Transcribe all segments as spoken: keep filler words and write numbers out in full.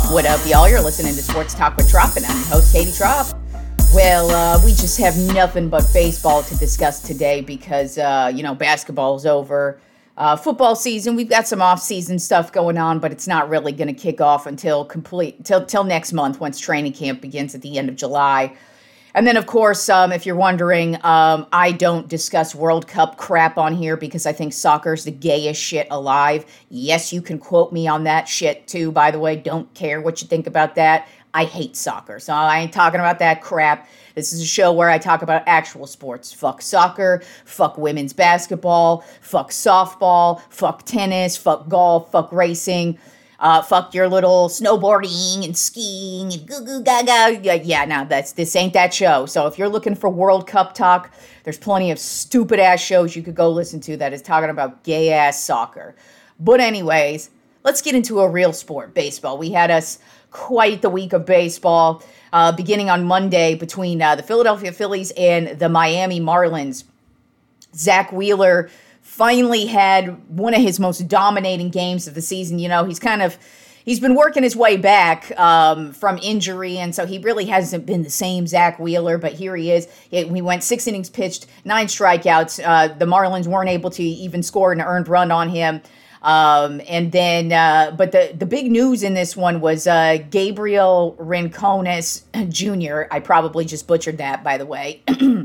What up, y'all? You're listening to Sports Talk with Trop, and I'm your host, Katie Trop. Well, uh, we just have nothing but baseball to discuss today because, uh, you know, basketball's over. Uh, football season, we've got some off-season stuff going on, but it's not really going to kick off until complete till till next month once training camp begins at the end of July. And then, of course, um, if you're wondering, um, I don't discuss World Cup crap on here because I think soccer's the gayest shit alive. Yes, you can quote me on that shit, too, by the way. Don't care what you think about that. I hate soccer, so I ain't talking about that crap. This is a show where I talk about actual sports. Fuck soccer, fuck women's basketball, fuck softball, fuck tennis, fuck golf, fuck racing. Uh, fuck your little snowboarding and skiing and goo goo gaga. Yeah, yeah, no, that's this ain't that show. So if you're looking for World Cup talk, there's plenty of stupid ass shows you could go listen to that is talking about gay ass soccer. But anyways, let's get into a real sport, baseball. We had us quite the week of baseball, uh, beginning on Monday between uh, the Philadelphia Phillies and the Miami Marlins. Zach Wheeler finally had one of his most dominating games of the season. You know, he's kind of, he's been working his way back um, from injury, and so he really hasn't been the same Zach Wheeler, but here he is. He went six innings pitched, nine strikeouts. Uh, the Marlins weren't able to even score an earned run on him. Um, and then, uh, but the, the big news in this one was uh, Gabriel Rincones Junior I probably just butchered that, by the way.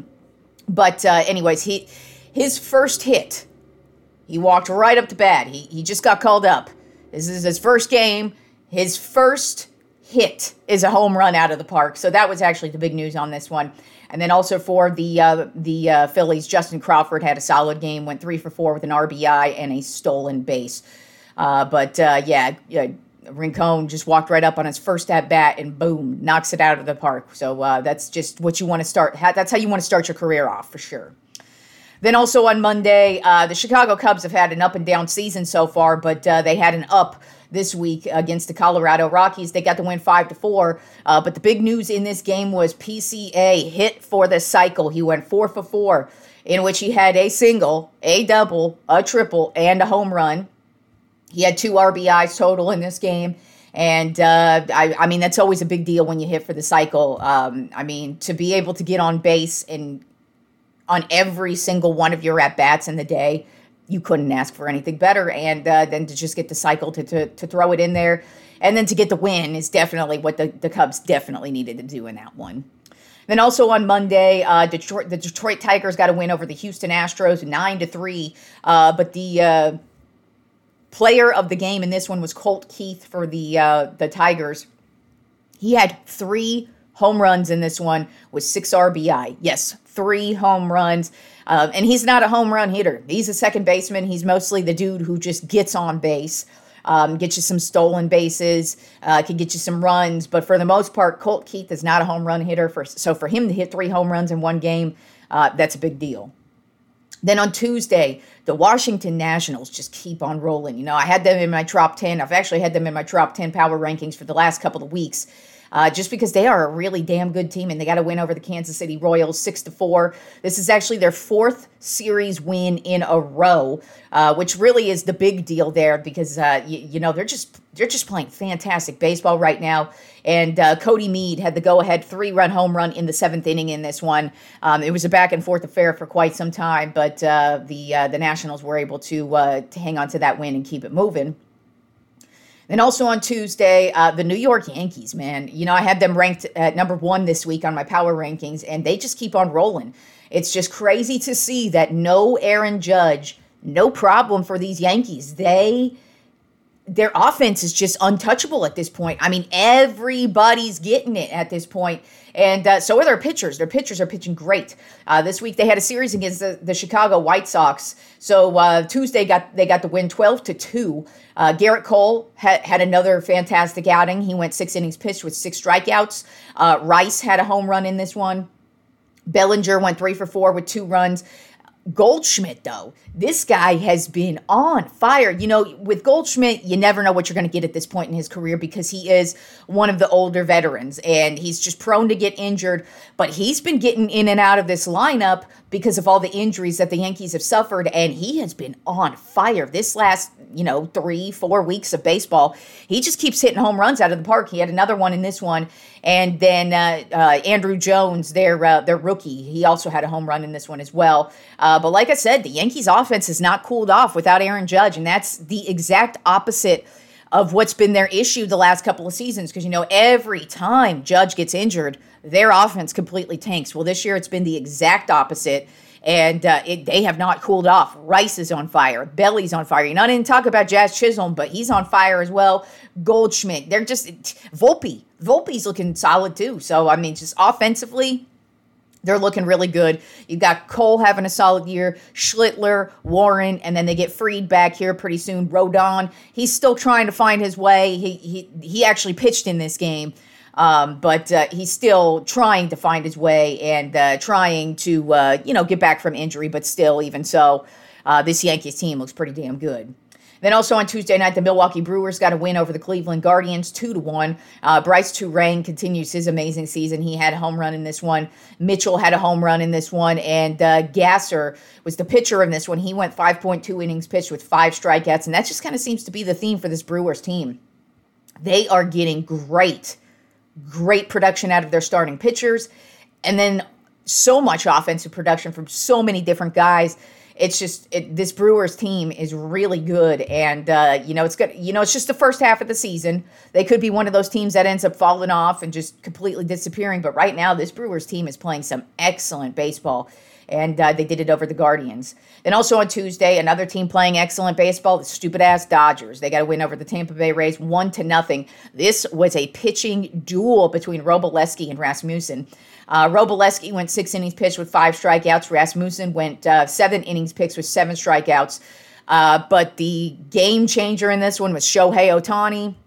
But uh, anyways, he his first hit, he walked right up to bat. He he just got called up. This is his first game. His first hit is a home run out of the park. So that was actually the big news on this one. And then also for the uh, the uh, Phillies, Justin Crawford had a solid game, went three for four with an R B I and a stolen base. Uh, but uh, yeah, yeah, Rincon just walked right up on his first at bat and boom, knocks it out of the park. So uh, that's just what you want to start. That's how you want to start your career off for sure. Then also on Monday, uh, the Chicago Cubs have had an up and down season so far, but uh, they had an up this week against the Colorado Rockies. They got the win five to four. Uh, but the big news in this game was P C A hit for the cycle. He went four for four, in which he had a single, a double, a triple, and a home run. He had two R B Is total in this game. And, uh, I, I mean, that's always a big deal when you hit for the cycle. Um, I mean, to be able to get on base and on every single one of your at-bats in the day, you couldn't ask for anything better. And uh, then to just get the cycle to, to to throw it in there and then to get the win is definitely what the, the Cubs definitely needed to do in that one. Then also on Monday, uh, Detroit, the Detroit Tigers got a win over the Houston Astros, nine to three. Uh, but the uh, player of the game in this one was Colt Keith for the uh, the Tigers. He had three home runs in this one with six R B I. Yes, three home runs. Uh, and he's not a home run hitter. He's a second baseman. He's mostly the dude who just gets on base, um, gets you some stolen bases, uh, can get you some runs. But for the most part, Colt Keith is not a home run hitter. For, so for him to hit three home runs in one game, uh, that's a big deal. Then on Tuesday, the Washington Nationals just keep on rolling. You know, I had them in my top ten. I've actually had them in my top ten power rankings for the last couple of weeks. Uh, just because they are a really damn good team, and they got a win over the Kansas City Royals six to four. This is actually their fourth series win in a row, uh, which really is the big deal there because uh, you, you know they're just they're just playing fantastic baseball right now. And uh, Cody Mead had the go-ahead three-run home run in the seventh inning in this one. Um, it was a back-and-forth affair for quite some time, but uh, the uh, the Nationals were able to uh, to hang on to that win and keep it moving. Then also on Tuesday, uh, the New York Yankees, man. You know, I had them ranked at number one this week on my power rankings, and they just keep on rolling. It's just crazy to see that no Aaron Judge, no problem for these Yankees. They, their offense is just untouchable at this point. I mean, everybody's getting it at this point. And uh, so are their pitchers. Their pitchers are pitching great. Uh, this week they had a series against the, the Chicago White Sox. So uh, Tuesday got they got the win twelve to two. Uh, Garrett Cole had, had another fantastic outing. He went six innings pitched with six strikeouts. Uh, Rice had a home run in this one. Bellinger went three for four with two runs. Goldschmidt, though, this guy has been on fire. You know, with Goldschmidt, you never know what you're going to get at this point in his career because he is one of the older veterans and he's just prone to get injured. But he's been getting in and out of this lineup because of all the injuries that the Yankees have suffered, and he has been on fire this last, you know, three, four weeks of baseball. He just keeps hitting home runs out of the park. He had another one in this one, and then uh, uh, Andrew Jones, their uh, their rookie, he also had a home run in this one as well. Uh, but like I said, the Yankees offense has not cooled off without Aaron Judge, and that's the exact opposite of what's been their issue the last couple of seasons, because, you know, every time Judge gets injured, their offense completely tanks. Well, this year it's been the exact opposite, and uh, it, they have not cooled off. Rice is on fire. Belly's on fire. You know, I didn't talk about Jazz Chisholm, but he's on fire as well. Goldschmidt. They're just... Volpe. Volpe's looking solid, too. So, I mean, just offensively, they're looking really good. You got Cole having a solid year, Schlittler, Warren, and then they get Fried back here pretty soon. Rodon, he's still trying to find his way. He he he actually pitched in this game, um, but uh, he's still trying to find his way and uh, trying to uh, you know get back from injury. But still, even so, uh, this Yankees team looks pretty damn good. Then also on Tuesday night, the Milwaukee Brewers got a win over the Cleveland Guardians, two to one. Uh, Bryce Turang continues his amazing season. He had a home run in this one. Mitchell had a home run in this one. And uh, Gasser was the pitcher in this one. He went five point two innings pitched with five strikeouts. And that just kind of seems to be the theme for this Brewers team. They are getting great, great production out of their starting pitchers. And then so much offensive production from so many different guys. It's just it, this Brewers team is really good, and uh, you know it's good. You know it's just the first half of the season. They could be one of those teams that ends up falling off and just completely disappearing. But right now, this Brewers team is playing some excellent baseball, and uh, they did it over the Guardians. Then also on Tuesday, another team playing excellent baseball, the stupid ass Dodgers. They got a win over the Tampa Bay Rays, one to nothing. This was a pitching duel between Robleski and Rasmussen. Uh, Robleski went six innings pitched with five strikeouts. Rasmussen went uh, seven innings pitched with seven strikeouts. Uh, but the game changer in this one was Shohei Ohtani.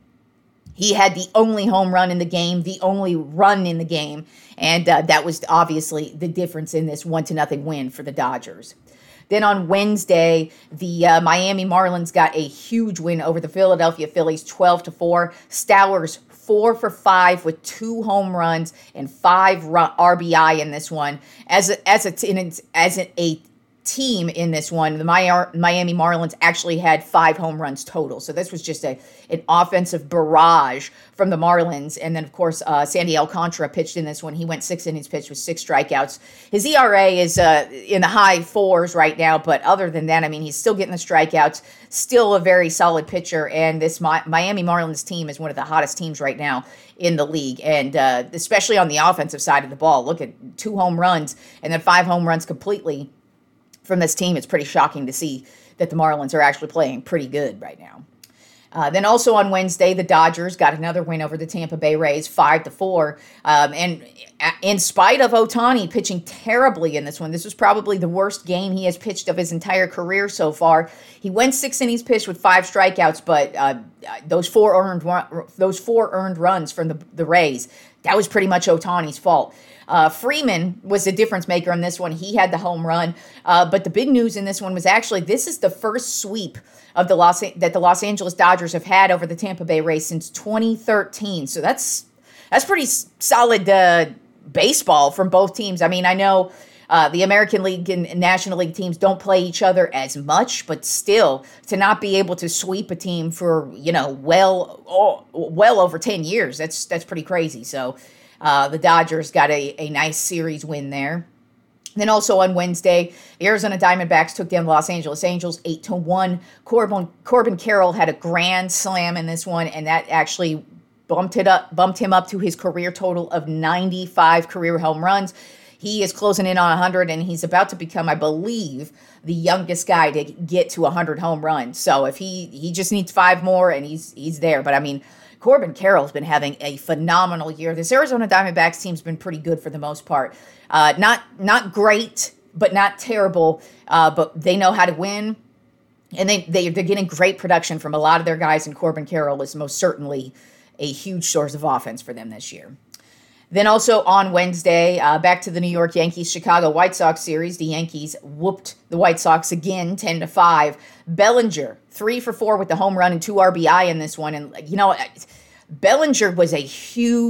He had the only home run in the game, the only run in the game, and uh, that was obviously the difference in this one to nothing win for the Dodgers. Then on Wednesday, the uh, Miami Marlins got a huge win over the Philadelphia Phillies, twelve to four. Stowers four for five with two home runs and five R B I in this one. As a, as a, in, as a, a team in this one, the Miami Marlins actually had five home runs total. So this was just a an offensive barrage from the Marlins. And then, of course, uh, Sandy Alcantara pitched in this one. He went six innings pitched with six strikeouts. His E R A is uh, in the high fours right now, but other than that, I mean, he's still getting the strikeouts, still a very solid pitcher. And this Mi- Miami Marlins team is one of the hottest teams right now in the league, and uh, especially on the offensive side of the ball. Look at two home runs and then five home runs completely from this team. It's pretty shocking to see that the Marlins are actually playing pretty good right now. Uh, then also on Wednesday, the Dodgers got another win over the Tampa Bay Rays, five to four. Um, and in spite of Ohtani pitching terribly in this one, this was probably the worst game he has pitched of his entire career so far. He went six innings pitched with five strikeouts, but uh, those four earned those four earned runs from the, the Rays, that was pretty much Ohtani's fault. Uh, Freeman was the difference maker in this one. He had the home run. Uh, but the big news in this one was actually this is the first sweep of the Los that the Los Angeles Dodgers have had over the Tampa Bay Rays since twenty thirteen. So that's that's pretty solid uh, baseball from both teams. I mean, I know uh, the American League and National League teams don't play each other as much, but still to not be able to sweep a team for you know well oh, well over ten years, that's that's pretty crazy. So. Uh, the Dodgers got a, a nice series win there. Then also on Wednesday, the Arizona Diamondbacks took down the Los Angeles Angels eight to one. Corbin, Corbin Carroll had a grand slam in this one, and that actually bumped it up, bumped him up to his career total of ninety-five career home runs. He is closing in on one hundred, and he's about to become, I believe, the youngest guy to get to one hundred home runs. So if he he just needs five more, and he's he's there. But I mean, Corbin Carroll's been having a phenomenal year. This Arizona Diamondbacks team's been pretty good for the most part. Uh, not not great, but not terrible. Uh, but they know how to win, and they, they, they're getting great production from a lot of their guys, and Corbin Carroll is most certainly a huge source of offense for them this year. Then also on Wednesday, uh, back to the New York Yankees-Chicago White Sox series. The Yankees whooped the White Sox again, ten to five. Bellinger, three for four with the home run and two R B I in this one. And, you know, Bellinger was a huge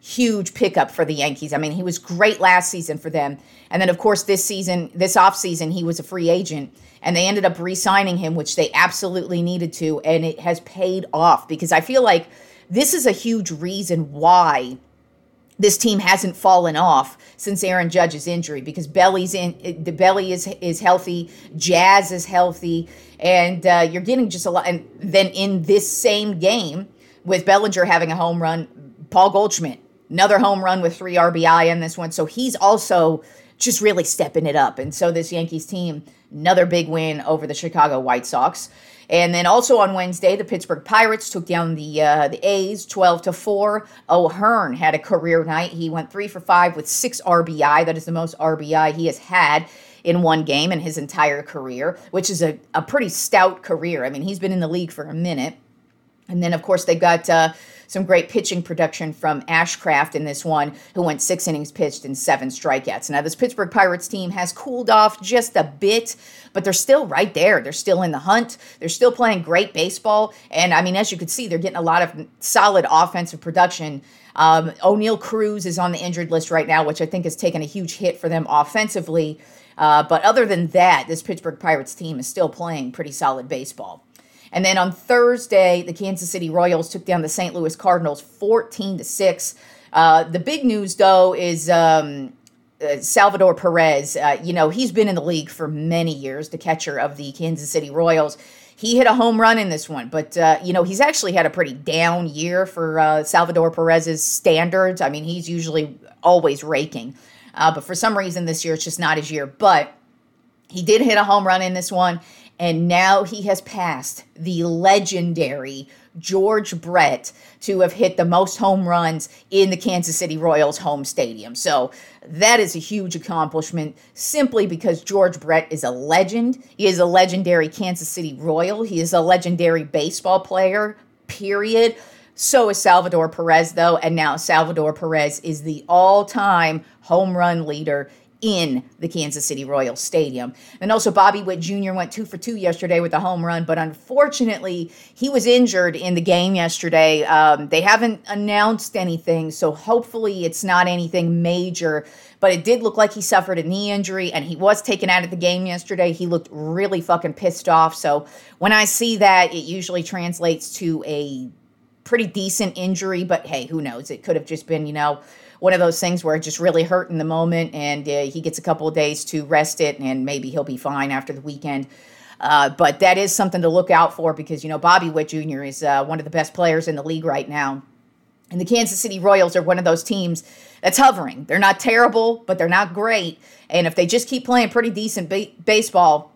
huge pickup for the Yankees. I mean, he was great last season for them. And then, of course, this season, this offseason, he was a free agent. And they ended up re-signing him, which they absolutely needed to. And it has paid off because I feel like this is a huge reason why this team hasn't fallen off since Aaron Judge's injury, because Belly's in, the Belly is is healthy, Jazz is healthy, and uh, you're getting just a lot. And then in this same game, with Bellinger having a home run, Paul Goldschmidt, another home run with three R B I in this one. So he's also just really stepping it up. And so this Yankees team, another big win over the Chicago White Sox. And then also on Wednesday, the Pittsburgh Pirates took down the uh, the A's twelve to four. O'Hearn had a career night. He went three for five with six R B I. That is the most R B I he has had in one game in his entire career, which is a, a pretty stout career. I mean, he's been in the league for a minute. And then, of course, they got uh, some great pitching production from Ashcraft in this one, who went six innings pitched and seven strikeouts. Now, this Pittsburgh Pirates team has cooled off just a bit, but they're still right there. They're still in the hunt. They're still playing great baseball. And, I mean, as you can see, they're getting a lot of solid offensive production. Um, O'Neal Cruz is on the injured list right now, which I think has taken a huge hit for them offensively. Uh, but other than that, this Pittsburgh Pirates team is still playing pretty solid baseball. And then on Thursday, the Kansas City Royals took down the Saint Louis Cardinals fourteen to six. Uh, the big news, though, is um, uh, Salvador Perez. Uh, you know, he's been in the league for many years, the catcher of the Kansas City Royals. He hit a home run in this one, but, uh, you know, he's actually had a pretty down year for uh, Salvador Perez's standards. I mean, he's usually always raking. Uh, but for some reason this year, it's just not his year. But he did hit a home run in this one. And now he has passed the legendary George Brett to have hit the most home runs in the Kansas City Royals home stadium. So that is a huge accomplishment simply because George Brett is a legend. He is a legendary Kansas City Royal. He is a legendary baseball player, period. So is Salvador Perez, though. And now Salvador Perez is the all-time home run leader in the Kansas City Royals stadium. And also Bobby Witt Junior went two for two yesterday with a home run, but unfortunately he was injured in the game yesterday. Um, they haven't announced anything, so hopefully it's not anything major, but it did look like he suffered a knee injury and he was taken out of the game yesterday. He looked really fucking pissed off. So when I see that, it usually translates to a pretty decent injury, but hey, who knows? It could have just been, you know, one of those things where it just really hurt in the moment, and uh, he gets a couple of days to rest it, and maybe he'll be fine after the weekend. Uh, but that is something to look out for because, you know, Bobby Witt Junior is uh, one of the best players in the league right now. And the Kansas City Royals are one of those teams that's hovering. They're not terrible, but they're not great. And if they just keep playing pretty decent ba- baseball,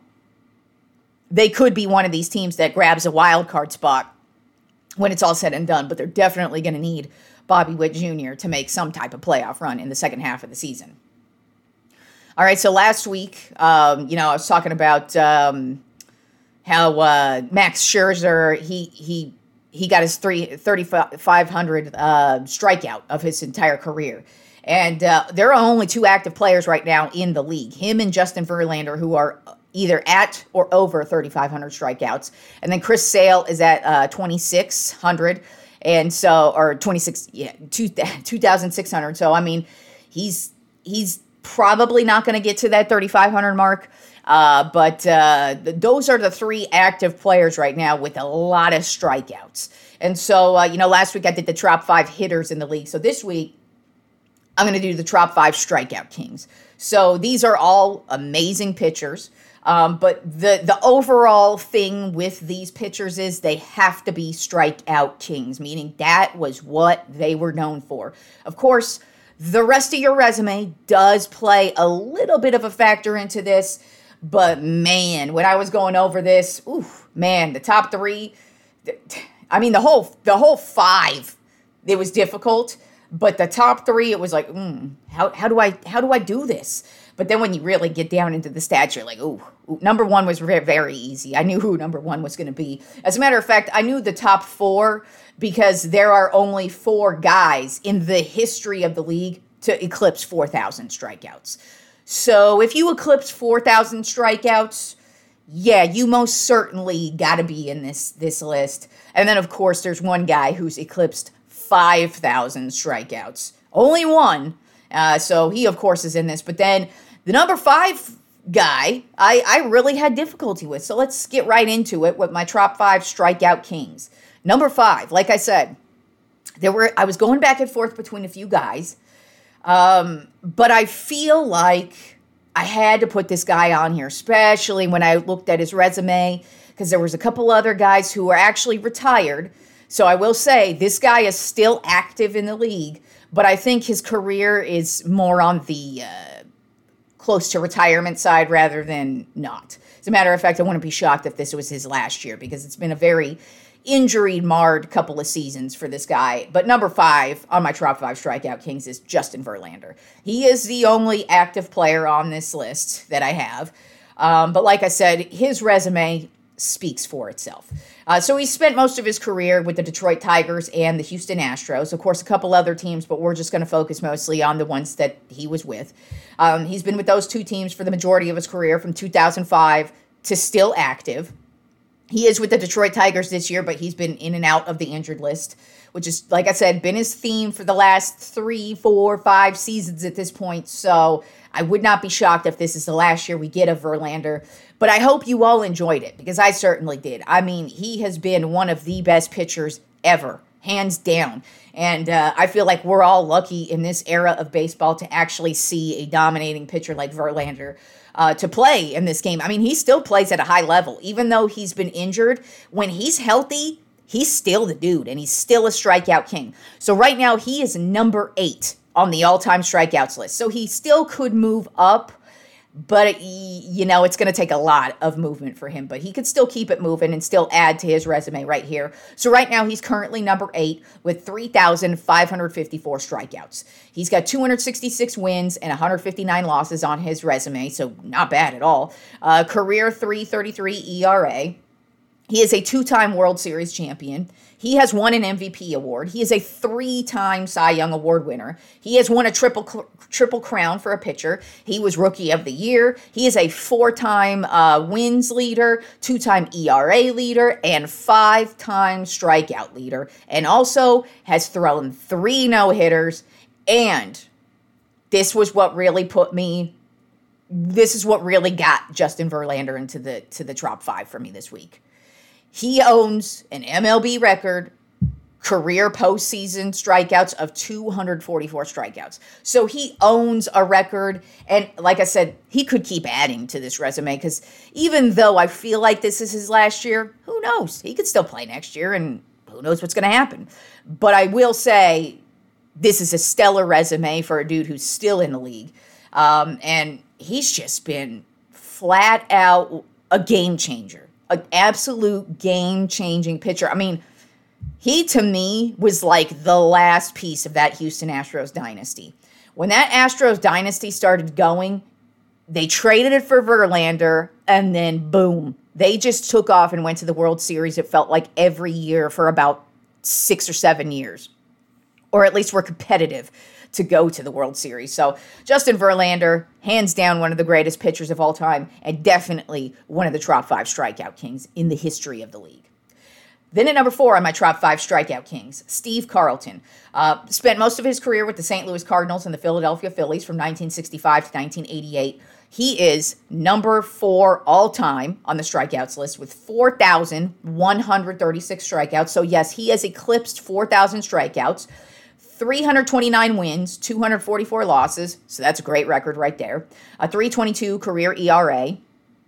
they could be one of these teams that grabs a wild card spot when it's all said and done. But they're definitely going to need Bobby Witt Junior to make some type of playoff run in the second half of the season. All right, so last week, um, you know, I was talking about um, how uh, Max Scherzer, he he he got his three, thirty-five hundred uh, strikeout of his entire career. And uh, there are only two active players right now in the league, him and Justin Verlander, who are either at or over thirty-five hundred strikeouts. And then Chris Sale is at uh, twenty-six hundred. And so, or twenty-six, yeah, two thousand six hundred. So, I mean, he's he's probably not going to get to that thirty-five hundred mark. Uh, but uh, th- those are the three active players right now with a lot of strikeouts. And so, uh, you know, last week I did the top five hitters in the league. So this week, I'm going to do the top five strikeout kings. So these are all amazing pitchers. Um, but the, the overall thing with these pitchers is they have to be strikeout kings, meaning that was what they were known for. Of course, the rest of your resume does play a little bit of a factor into this, but man, when I was going over this, ooh, man, the top three, I mean, the whole the whole five, it was difficult, but the top three, it was like, mm, how how do I how do I do this? But then when you really get down into the stats, you're like, ooh, ooh number one was very, very easy. I knew who number one was going to be. As a matter of fact, I knew the top four because there are only four guys in the history of the league to eclipse four thousand strikeouts. So if you eclipse four thousand strikeouts, yeah, you most certainly got to be in this, this list. And then, of course, there's one guy who's eclipsed five thousand strikeouts. Only one. Uh, so he, of course, is in this. But then the number five guy, I, I really had difficulty with. So let's get right into it with my top five strikeout kings. Number five, like I said, there were I was going back and forth between a few guys. Um, but I feel like I had to put this guy on here, especially when I looked at his resume, because there was a couple other guys who were actually retired. So I will say this guy is still active in the league, but I think his career is more on the uh, close to retirement side rather than not. As a matter of fact, I wouldn't be shocked if this was his last year because it's been a very injury-marred couple of seasons for this guy. But number five on my top five strikeout kings is Justin Verlander. He is the only active player on this list that I have. Um, but like I said, his resume speaks for itself. Uh, so he spent most of his career with the Detroit Tigers and the Houston Astros. Of course, a couple other teams, but we're just going to focus mostly on the ones that he was with. Um, he's been with those two teams for the majority of his career from two thousand five to still active. He is with the Detroit Tigers this year, but he's been in and out of the injured list, which is, like I said, been his theme for the last three, four, five seasons at this point. So I would not be shocked if this is the last year we get of Verlander. But I hope you all enjoyed it, because I certainly did. I mean, he has been one of the best pitchers ever, hands down. And uh, I feel like we're all lucky in this era of baseball to actually see a dominating pitcher like Verlander Uh, to play in this game. I mean, he still plays at a high level. Even though he's been injured, when he's healthy, he's still the dude, and he's still a strikeout king. So right now, he is number eight on the all-time strikeouts list. So he still could move up, but, you know, it's going to take a lot of movement for him. But he could still keep it moving and still add to his resume right here. So right now, he's currently number eight with three thousand five hundred fifty-four strikeouts. He's got two hundred sixty-six wins and one hundred fifty-nine losses on his resume, so not bad at all. Uh, career three thirty-three E R A. He is a two-time World Series champion. He has won an M V P award. He is a three-time Cy Young Award winner. He has won a triple triple crown for a pitcher. He was Rookie of the Year. He is a four-time uh, wins leader, two-time E R A leader, and five-time strikeout leader. And also has thrown three no-hitters. And this was what really put me, this is what really got Justin Verlander into the to the top five for me this week. He owns an M L B record career postseason strikeouts of two hundred forty-four strikeouts. So he owns a record. And like I said, he could keep adding to this resume because even though I feel like this is his last year, who knows? He could still play next year and who knows what's going to happen. But I will say this is a stellar resume for a dude who's still in the league. Um, and he's just been flat out a game changer. An absolute game-changing pitcher. I mean, he, to me, was like the last piece of that Houston Astros dynasty. When that Astros dynasty started going, they traded it for Verlander, and then boom, they just took off and went to the World Series, it felt like every year for about six or seven years. Or at least were competitive to go to the World Series. So Justin Verlander, hands down one of the greatest pitchers of all time, and definitely one of the top five strikeout kings in the history of the league. Then at number four on my top five strikeout kings, Steve Carlton. Uh, spent most of his career with the Saint Louis Cardinals and the Philadelphia Phillies from nineteen sixty-five to nineteen eighty-eight. He is number four all-time on the strikeouts list with four thousand one hundred thirty-six strikeouts. So yes, he has eclipsed four thousand strikeouts. three hundred twenty-nine wins, two hundred forty-four losses, so that's a great record right there. A three twenty-two career E R A.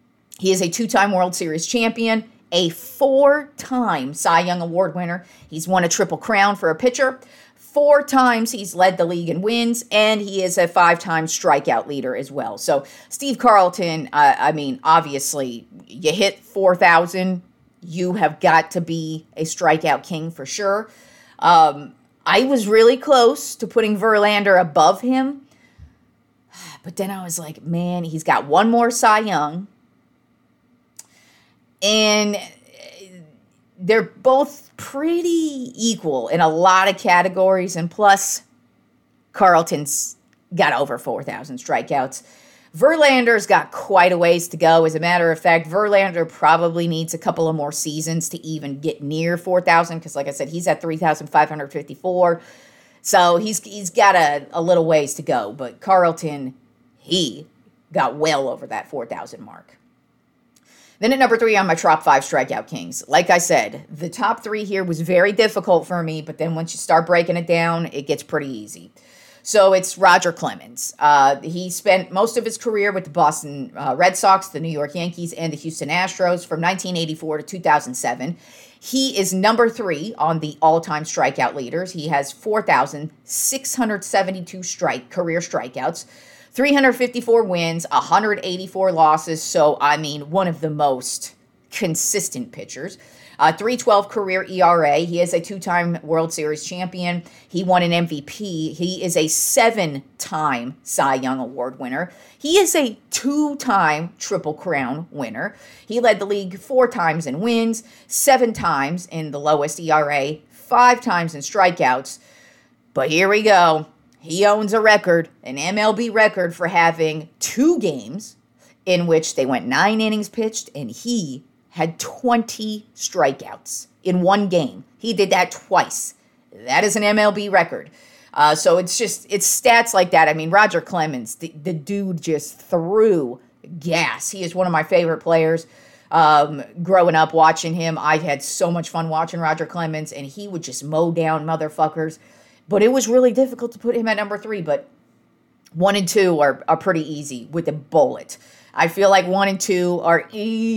He is a two-time World Series champion, a four-time Cy Young Award winner. He's won a triple crown for a pitcher. Four times he's led the league in wins, and he is a five-time strikeout leader as well. So Steve Carlton, uh, I mean, obviously, you hit four thousand, you have got to be a strikeout king for sure. Um... I was really close to putting Verlander above him, but then I was like, man, he's got one more Cy Young, and they're both pretty equal in a lot of categories, and plus, Carlton's got over four thousand strikeouts. Verlander's got quite a ways to go. As a matter of fact, Verlander probably needs a couple of more seasons to even get near four thousand because, like I said, he's at three thousand five hundred fifty-four. So he's he's got a, a little ways to go. But Carlton, he got well over that four thousand mark. Then at number three on my top five strikeout kings. Like I said, the top three here was very difficult for me, but then once you start breaking it down, it gets pretty easy. So it's Roger Clemens. Uh, he spent most of his career with the Boston uh, Red Sox, the New York Yankees, and the Houston Astros from nineteen eighty-four to two thousand seven. He is number three on the all-time strikeout leaders. He has four thousand six hundred seventy-two strike career strikeouts, three hundred fifty-four wins, one hundred eighty-four losses. So, I mean, one of the most consistent pitchers. Uh, three twelve career E R A. He is a two-time World Series champion. He won an M V P. He is a seven-time Cy Young Award winner. He is a two-time Triple Crown winner. He led the league four times in wins, seven times in the lowest E R A, five times in strikeouts. But here we go. He owns a record, an M L B record, for having two games in which they went nine innings pitched, and he had twenty strikeouts in one game. He did that twice. That is an M L B record. Uh, so it's just, it's stats like that. I mean, Roger Clemens, the, the dude just threw gas. He is one of my favorite players. Um, growing up watching him, I had so much fun watching Roger Clemens, and he would just mow down motherfuckers. But it was really difficult to put him at number three, but one and two are, are pretty easy with a bullet. I feel like one and two are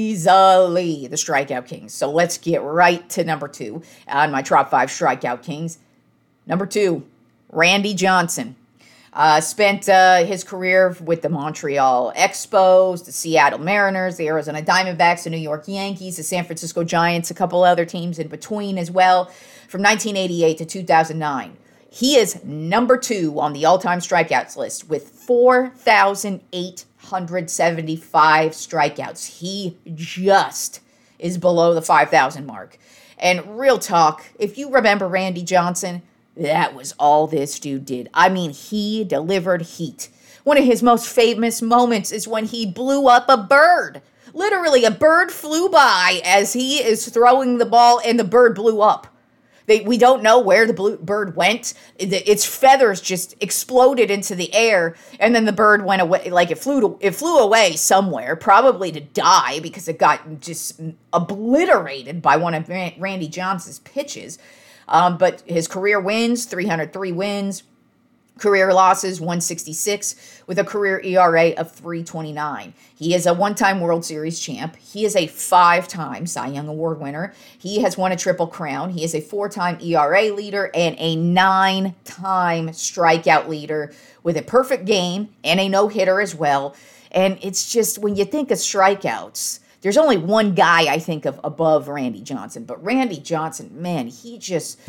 easily the strikeout kings. So let's get right to number two on my top five strikeout kings. Number two, Randy Johnson. Uh, spent uh, his career with the Montreal Expos, the Seattle Mariners, the Arizona Diamondbacks, the New York Yankees, the San Francisco Giants, a couple other teams in between as well, from nineteen eighty-eight to two thousand nine. He is number two on the all-time strikeouts list with four thousand eight hundred seventy-five strikeouts. He just is below the five thousand mark. And real talk, if you remember Randy Johnson, that was all this dude did. I mean, he delivered heat. One of his most famous moments is when he blew up a bird. Literally, a bird flew by as he is throwing the ball, and the bird blew up. They, we don't know where the blue bird went. Its feathers just exploded into the air, and then the bird went away. Like it flew, to, it flew away somewhere, probably to die because it got just obliterated by one of Randy Johnson's pitches. Um, but his career wins, three hundred three wins. Career losses, one sixty-six, with a career E R A of three twenty-nine. He is a one-time World Series champ. He is a five-time Cy Young Award winner. He has won a Triple Crown. He is a four-time E R A leader and a nine-time strikeout leader with a perfect game and a no-hitter as well. And it's just, when you think of strikeouts, there's only one guy I think of above Randy Johnson. But Randy Johnson, man, he just...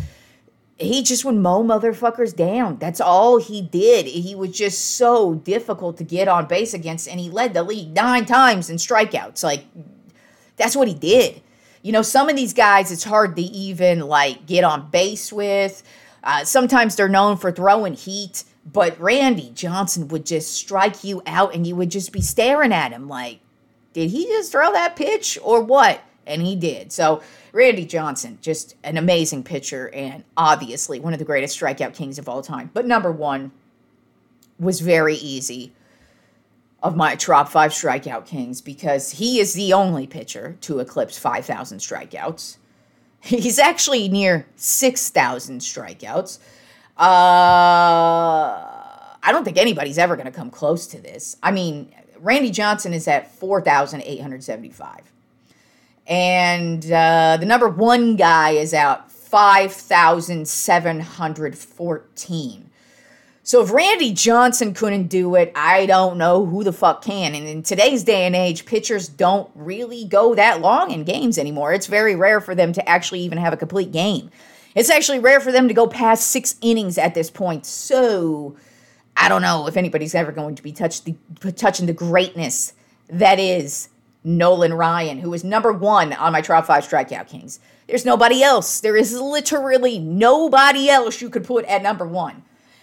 He just would mow motherfuckers down. That's all he did. He was just so difficult to get on base against, and he led the league nine times in strikeouts. Like, that's what he did. You know, some of these guys, it's hard to even, like, get on base with. Uh, sometimes they're known for throwing heat, but Randy Johnson would just strike you out, and you would just be staring at him like, did he just throw that pitch or what? And he did. So Randy Johnson, just an amazing pitcher and obviously one of the greatest strikeout kings of all time. But number one was very easy of my top five strikeout kings because he is the only pitcher to eclipse five thousand strikeouts. He's actually near six thousand strikeouts. Uh, I don't think anybody's ever going to come close to this. I mean, Randy Johnson is at four thousand eight hundred seventy-five. And uh, the number one guy is out five thousand seven hundred fourteen. So if Randy Johnson couldn't do it, I don't know who the fuck can. And in today's day and age, pitchers don't really go that long in games anymore. It's very rare for them to actually even have a complete game. It's actually rare for them to go past six innings at this point. So I don't know if anybody's ever going to be touch the, touching the greatness that is Nolan Ryan, who is number one on my top five strikeout kings. There's nobody else. There is literally nobody else you could put at number one.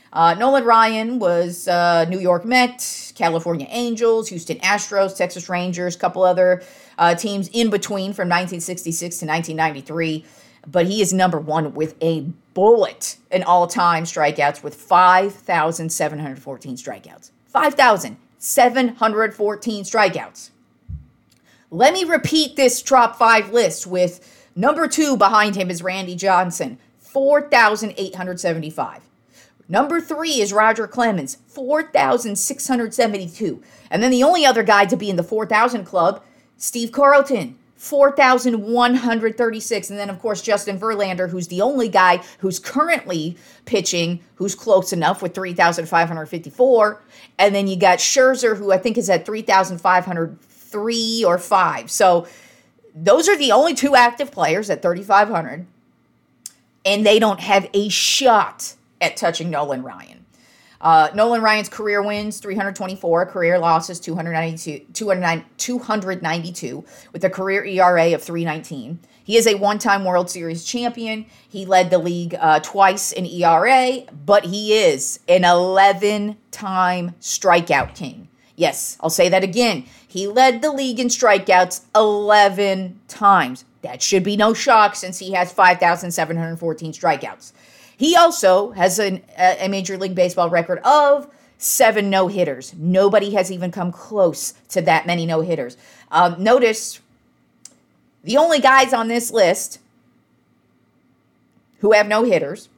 Uh, Nolan Ryan was uh, New York Mets, California Angels, Houston Astros, Texas Rangers, a couple other uh, teams in between from nineteen sixty-six to nineteen ninety-three. But he is number one with a bullet in all-time strikeouts with five thousand seven hundred fourteen strikeouts. five thousand seven hundred fourteen strikeouts. Let me repeat this top five list with number two behind him is Randy Johnson, four thousand eight hundred seventy-five. Number three is Roger Clemens, four thousand six hundred seventy-two. And then the only other guy to be in the four thousand club, Steve Carlton, four thousand one hundred thirty-six. And then, of course, Justin Verlander, who's the only guy who's currently pitching, who's close enough with three thousand five hundred fifty-four. And then you got Scherzer, who I think is at three thousand five hundred three or five. So those are the only two active players at thirty-five hundred. And they don't have a shot at touching Nolan Ryan. Uh, Nolan Ryan's career wins, three hundred twenty-four, career losses, two hundred ninety-two, two hundred ninety-two, with a career E R A of three nineteen. He is a one-time World Series champion. He led the league uh, twice in E R A, but he is an eleven-time strikeout king. Yes, I'll say that again. He led the league in strikeouts eleven times. That should be no shock since he has five thousand seven hundred fourteen strikeouts. He also has an, a Major League Baseball record of seven no-hitters. Nobody has even come close to that many no-hitters. Um, notice the only guys on this list who have no-hitters,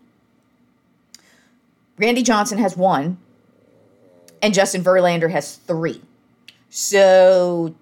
Randy Johnson has one, and Justin Verlander has three. So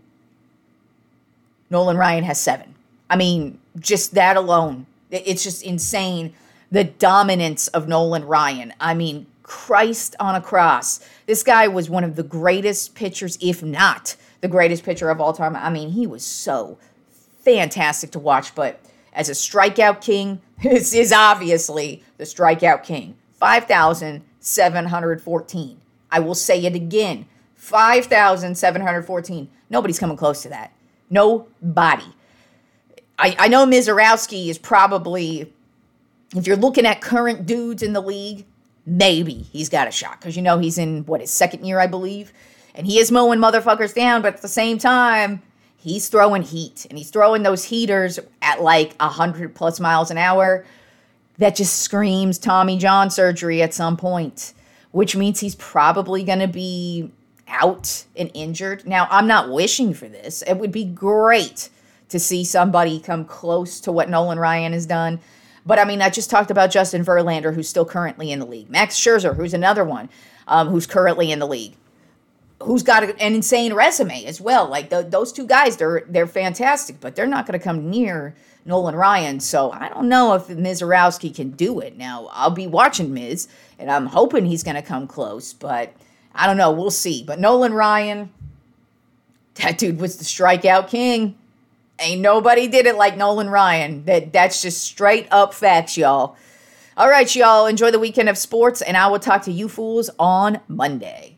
Nolan Ryan has seven. I mean, just that alone, it's just insane. The dominance of Nolan Ryan. I mean, Christ on a cross. This guy was one of the greatest pitchers, if not the greatest pitcher of all time. I mean, he was so fantastic to watch. But as a strikeout king, this is obviously the strikeout king. five thousand seven hundred fourteen. I will say it again. five thousand seven hundred fourteen. Nobody's coming close to that. Nobody. I, I know Mizorowski is probably... If you're looking at current dudes in the league, maybe he's got a shot. Because you know he's in, what, his second year, I believe. And he is mowing motherfuckers down. But at the same time, he's throwing heat. And he's throwing those heaters at like one hundred plus miles an hour. That just screams Tommy John surgery at some point. Which means he's probably going to be out and injured. Now, I'm not wishing for this. It would be great to see somebody come close to what Nolan Ryan has done. But, I mean, I just talked about Justin Verlander, who's still currently in the league. Max Scherzer, who's another one um, who's currently in the league, who's got an insane resume as well. Like, the, those two guys, they're they're fantastic, but they're not going to come near Nolan Ryan. So, I don't know if Mizorowski can do it. Now, I'll be watching Miz, and I'm hoping he's going to come close. But, I don't know. We'll see. But Nolan Ryan, that dude was the strikeout king. Ain't nobody did it like Nolan Ryan. That That's just straight up facts, y'all. All right, y'all. Enjoy the weekend of sports, and I will talk to you fools on Monday.